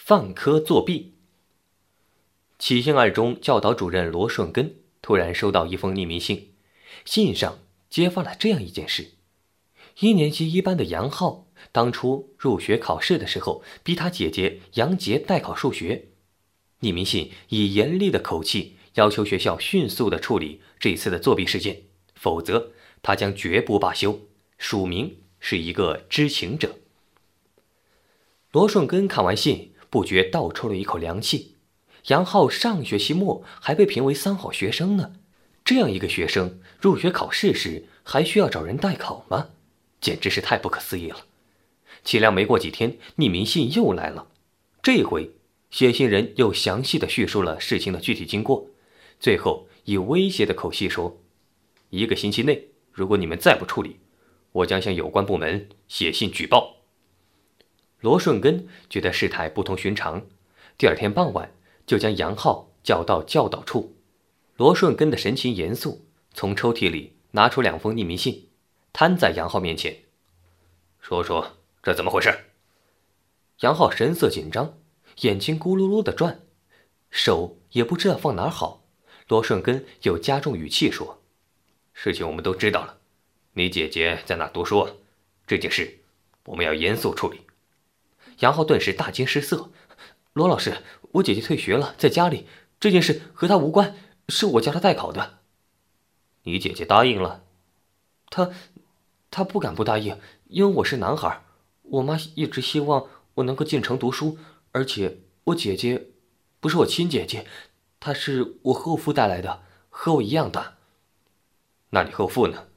放科作弊。启兴二中教导主任罗顺根突然收到一封匿名信，信上揭发了这样一件事：一年级一班的杨浩当初入学考试的时候，逼他姐姐杨洁代考数学。匿名信以严厉的口气要求学校迅速地处理这次的作弊事件，否则他将绝不罢休，署名是一个知情者。罗顺根看完信，不觉倒抽了一口凉气。杨浩上学期末还被评为3好学生呢，这样一个学生入学考试时还需要找人代考吗？简直是太不可思议了。岂料没过几天，匿名信又来了，这回写信人又详细地叙述了事情的具体经过，最后以威胁的口气说：1个星期内，如果你们再不处理，我将向有关部门写信举报。罗顺根觉得事态不同寻常，第二天傍晚就将杨浩叫到教导处。罗顺根的神情严肃，从抽屉里拿出2封匿名信，摊在杨浩面前，说说这怎么回事？杨浩神色紧张，眼睛咕噜噜地转，手也不知道放哪儿好。罗顺根又加重语气说：事情我们都知道了，你姐姐在哪读书？这件事我们要严肃处理。杨浩顿时大惊失色：罗老师，我姐姐退学了，在家里，这件事和她无关，是我叫她代考的。你姐姐答应了？她不敢不答应，因为我是男孩，我妈一直希望我能够进城读书，而且我姐姐不是我亲姐姐，她是我后父带来的，和我一样大。那你后父呢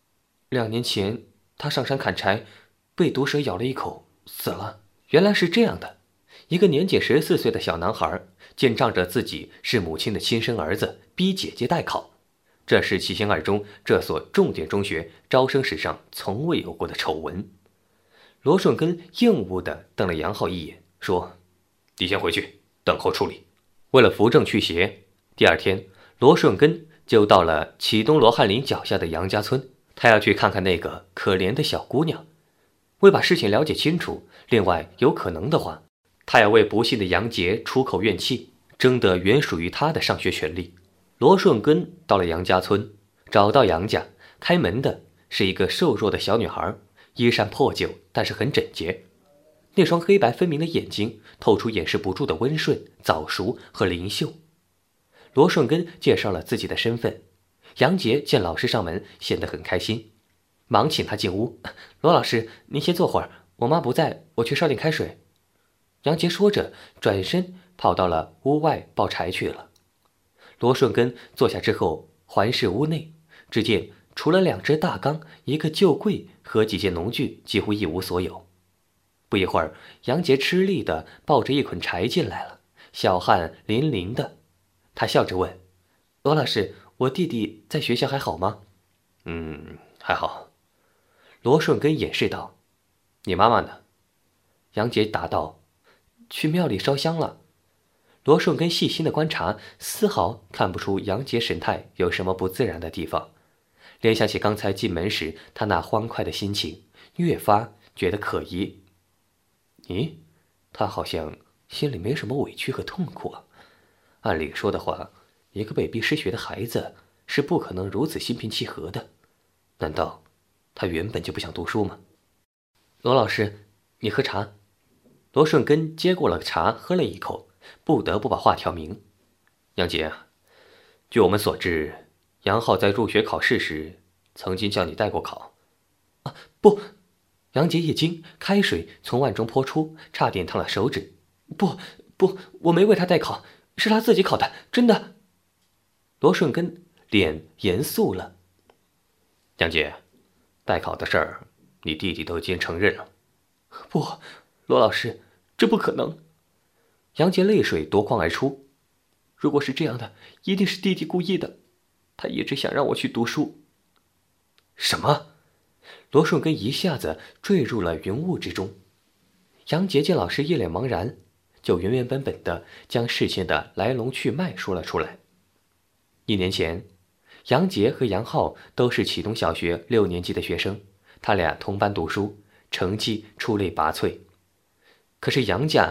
？2年前他上山砍柴，被毒蛇咬了一口，死了。原来是这样的，一个年仅14岁的小男孩，竟仗着自己是母亲的亲生儿子，逼姐姐代考。这是启兴二中这所重点中学招生史上从未有过的丑闻。罗顺根硬恶地瞪了杨浩一眼，说：你先回去，等候处理。为了扶正驱邪，第二天，罗顺根就到了启东罗汉林脚下的杨家村，他要去看看那个可怜的小姑娘。为把事情了解清楚，另外有可能的话，他要为不幸的杨洁出口怨气，争得原属于他的上学权利。罗顺根到了杨家村，找到杨家，开门的是一个瘦弱的小女孩，衣衫破旧，但是很整洁。那双黑白分明的眼睛透出掩饰不住的温顺、早熟和灵秀。罗顺根介绍了自己的身份，杨洁见老师上门，显得很开心，忙请他进屋。罗老师，您先坐会儿，我妈不在，我去烧点开水。杨洁说着，转身跑到了屋外抱柴去了。罗顺根坐下之后，环视屋内，只见除了2只大缸、一个旧柜和几件农具，几乎一无所有。不一会儿，杨洁吃力地抱着一捆柴进来了，小汗淋淋的。他笑着问：罗老师，我弟弟在学校还好吗？还好。罗顺根掩饰道：你妈妈呢？杨洁答道：去庙里烧香了。罗顺根细心的观察，丝毫看不出杨洁神态有什么不自然的地方。联想起刚才进门时他那欢快的心情，越发觉得可疑。咦，他好像心里没什么委屈和痛苦啊。按理说的话，一个被逼失学的孩子是不可能如此心平气和的。难道他原本就不想读书吗？罗老师，你喝茶。罗顺根接过了茶，喝了一口，不得不把话挑明。杨洁，据我们所知，杨浩在入学考试时曾经叫你代过考。不！杨洁一惊，开水从碗中泼出，差点烫了手指。不，我没为他代考，是他自己考的，真的。罗顺根脸严肃了。杨洁，代考的事儿，你弟弟都已经承认了。不，罗老师，这不可能。杨洁泪水夺眶而出。如果是这样的，一定是弟弟故意的，他一直想让我去读书。什么？罗顺根一下子坠入了云雾之中。杨洁见老师一脸茫然，就原原本本地将事情的来龙去脉说了出来。1年前，杨洁和杨浩都是启东小学6年级的学生，他俩同班读书，成绩出类拔萃。可是杨家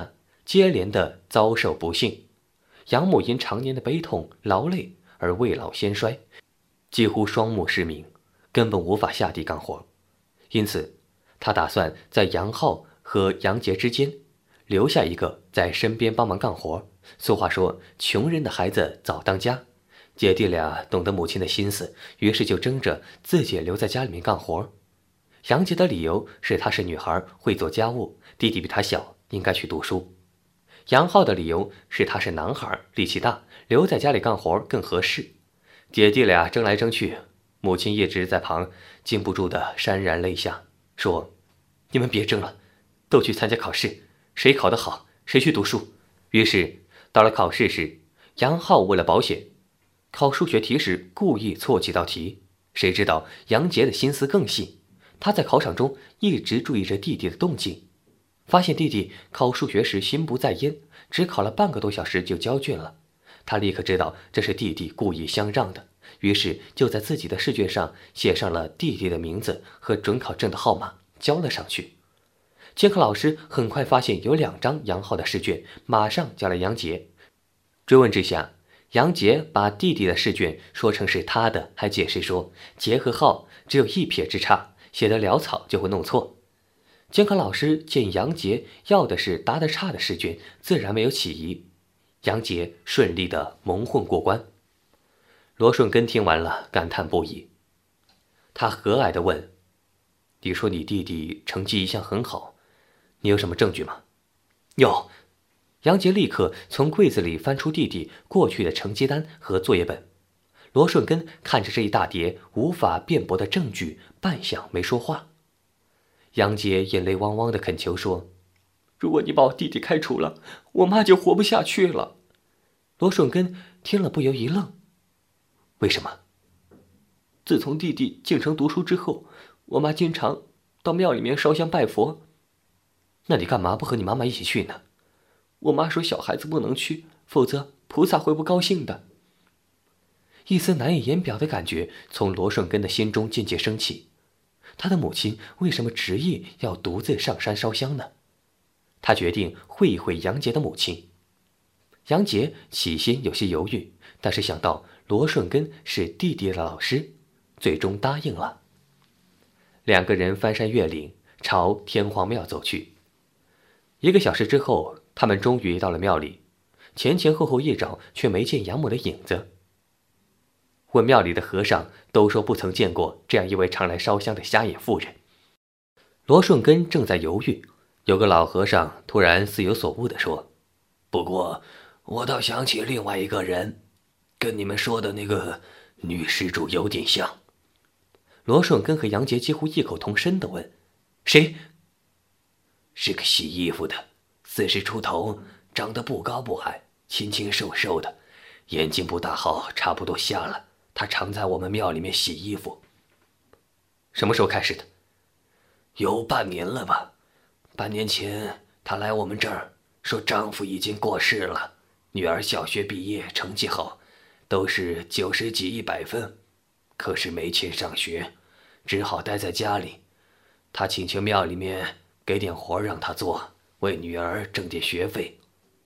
接连的遭受不幸。养母因常年的悲痛劳累而未老先衰，几乎双目失明，根本无法下地干活。因此他打算在杨浩和杨杰之间留下一个在身边帮忙干活。俗话说，穷人的孩子早当家。姐弟俩懂得母亲的心思，于是就争着自己留在家里面干活。杨杰的理由是她是女孩，会做家务，弟弟比她小，应该去读书。杨浩的理由是他是男孩，力气大，留在家里干活更合适。姐弟俩争来争去，母亲一直在旁禁不住的潸然泪下，说：“你们别争了，都去参加考试，谁考得好，谁去读书。”于是到了考试时，杨浩为了保险，考数学题时故意错几道题。谁知道杨杰的心思更细，他在考场中一直注意着弟弟的动静，发现弟弟考数学时心不在焉，只考了半个多小时就交卷了。他立刻知道这是弟弟故意相让的，于是就在自己的试卷上写上了弟弟的名字和准考证的号码，交了上去。监考老师很快发现有2张杨浩的试卷，马上叫来杨杰。追问之下，杨杰把弟弟的试卷说成是他的，还解释说杰和浩只有1撇之差，写得潦草就会弄错。监考老师见杨杰要的是答得差的试卷，自然没有起疑。杨杰顺利的蒙混过关。罗顺根听完了，感叹不已。他和蔼地问：“你说你弟弟成绩一向很好，你有什么证据吗？”“有。”杨杰立刻从柜子里翻出弟弟过去的成绩单和作业本。罗顺根看着这一大叠无法辩驳的证据，半晌没说话。杨杰眼泪汪汪地恳求说：“如果你把我弟弟开除了，我妈就活不下去了。”罗顺根听了不由一愣：“为什么？”“自从弟弟进城读书之后，我妈经常到庙里面烧香拜佛。”“那你干嘛不和你妈妈一起去呢？”“我妈说小孩子不能去，否则菩萨会不高兴的。”一丝难以言表的感觉从罗顺根的心中渐渐升起。他的母亲为什么执意要独自上山烧香呢？他决定会一会杨杰的母亲。杨杰起先有些犹豫，但是想到罗顺根是弟弟的老师，最终答应了。2个人翻山越岭，朝天皇庙走去。1个小时之后，他们终于到了庙里，前前后后一找，却没见养母的影子。问庙里的和尚，都说不曾见过这样一位常来烧香的瞎眼妇人。罗顺根正在犹豫，有个老和尚突然似有所悟地说：“不过我倒想起另外一个人，跟你们说的那个女施主有点像。”罗顺根和杨杰几乎异口同声地问：“谁？”“是个洗衣服的，40出头，长得不高不矮，清清瘦瘦的，眼睛不大好，差不多瞎了。她常在我们庙里面洗衣服。”“什么时候开始的？”“有半年了吧。半年前她来我们这儿，说丈夫已经过世了，女儿小学毕业，成绩好，都是90几100分，可是没钱上学，只好待在家里。她请求庙里面给点活让她做，为女儿挣点学费。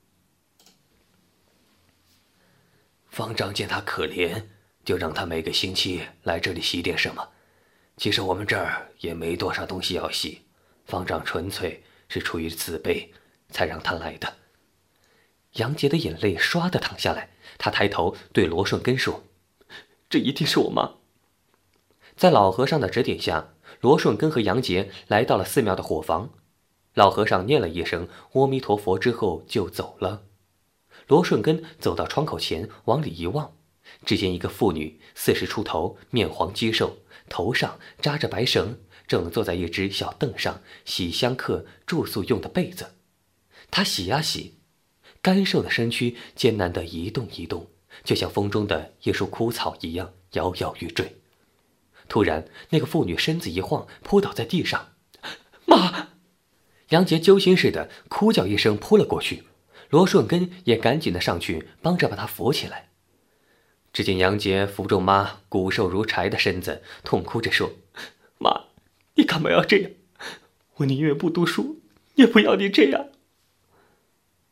方丈见她可怜，就让她每个星期来这里洗点什么。其实我们这儿也没多少东西要洗，方丈纯粹是出于慈悲，才让她来的。”杨杰的眼泪唰地淌下来，他抬头对罗顺根说：“这一定是我妈。”在老和尚的指点下，罗顺根和杨杰来到了寺庙的伙房。老和尚念了一声阿弥陀佛之后就走了。罗顺根走到窗口前，往里一望，只见一个妇女40出头，面黄肌瘦，头上扎着白绳，正坐在一只小凳上洗香客住宿用的被子。她洗呀洗，干瘦的身躯艰难地移动移动，就像风中的一束枯草一样摇摇欲坠。突然，那个妇女身子一晃，扑倒在地上。“妈！”杨杰揪心似的哭叫一声，扑了过去。罗顺根也赶紧的上去帮着把她扶起来。只见杨杰扶住妈骨瘦如柴的身子，痛哭着说：“妈，你干嘛要这样？我宁愿不读书，也不要你这样。”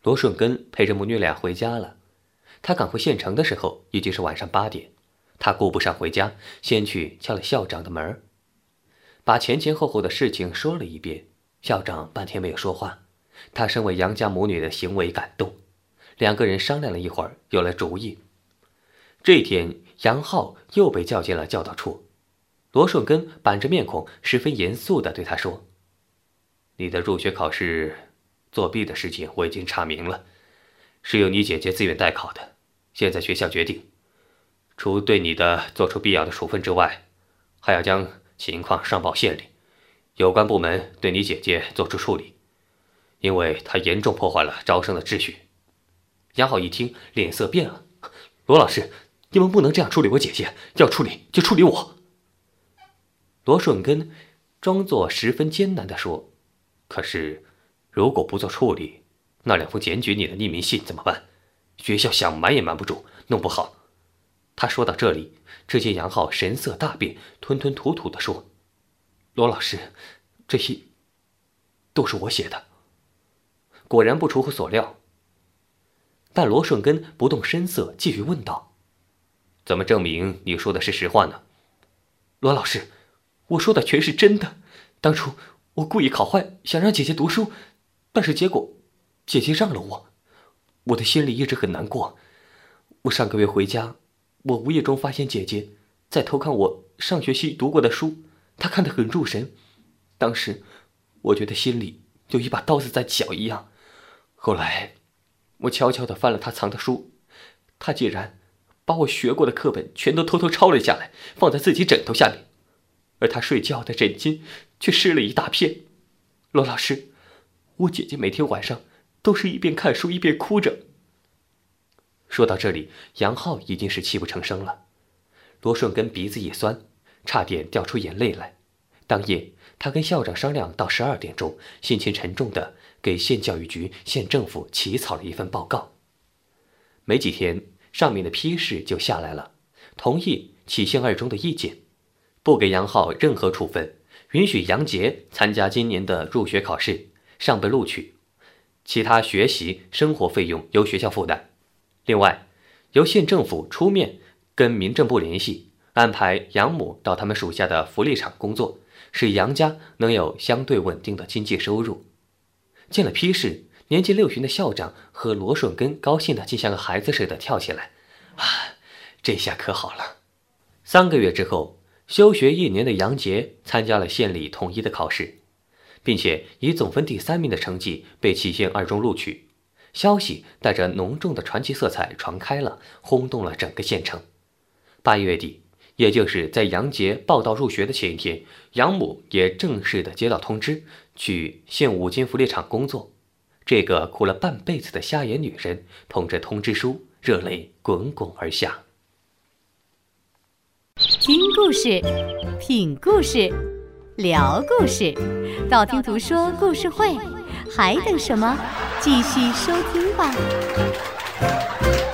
罗顺根陪着母女俩回家了。他赶回县城的时候已经是晚上8点，他顾不上回家，先去敲了校长的门，把前前后后的事情说了一遍。校长半天没有说话，他身为杨家母女的行为感动，两个人商量了一会儿，有了主意。这天，杨浩又被叫进了教导处。罗顺根板着面孔，十分严肃地对他说：“你的入学考试作弊的事情我已经查明了，是由你姐姐自愿代考的。现在学校决定，除对你的做出必要的处分之外，还要将情况上报县里，有关部门对你姐姐做出处理，因为她严重破坏了招生的秩序。”杨浩一听，脸色变了：“罗老师，你们不能这样处理我姐姐，要处理就处理我。”罗顺根装作十分艰难地说：“可是，如果不做处理，那2封检举你的匿名信怎么办？学校想瞒也瞒不住，弄不好。”他说到这里，只见杨浩神色大变，吞吞吐吐地说：“罗老师，这些都是我写的。”果然不出乎所料，但罗顺根不动声色，继续问道：“怎么证明你说的是实话呢？”“罗老师，我说的全是真的。当初我故意考坏，想让姐姐读书，但是结果姐姐让了我，我的心里一直很难过。我上个月回家，我无意中发现姐姐在偷看我上学期读过的书，她看得很入神。当时我觉得心里有一把刀子在绞一样。后来我悄悄地翻了她藏的书，她竟然把我学过的课本全都偷偷抄了下来，放在自己枕头下面，而她睡觉的枕巾却湿了一大片。罗老师，我姐姐每天晚上都是一边看书一边哭着。”说到这里，杨浩已经是泣不成声了。罗顺根鼻子一酸，差点掉出眼泪来。当夜，他跟校长商量到12点钟，心情沉重地给县教育局、县政府起草了一份报告。没几天，上面的批示就下来了，同意启县2中的意见，不给杨浩任何处分，允许杨杰参加今年的入学考试，上被录取，其他学习生活费用由学校负担。另外，由县政府出面跟民政部联系，安排杨母到他们属下的福利厂工作，使杨家能有相对稳定的经济收入。见了批示，年近60的校长和罗顺根高兴的竟像个孩子似的跳起来：“啊，这下可好了！” 3个月之后，休学1年的杨杰参加了县里统一的考试，并且以总分第3名的成绩被启县2中录取。消息带着浓重的传奇色彩传开了，轰动了整个县城。8月底，也就是在杨杰报到入学的前一天，杨母也正式的接到通知，去县5金福利厂工作。这个哭了半辈子的瞎眼女人，捧着通知书，热泪滚滚而下。 听故事，品故事，聊故事，道听途说故事会，还等什么？继续收听吧。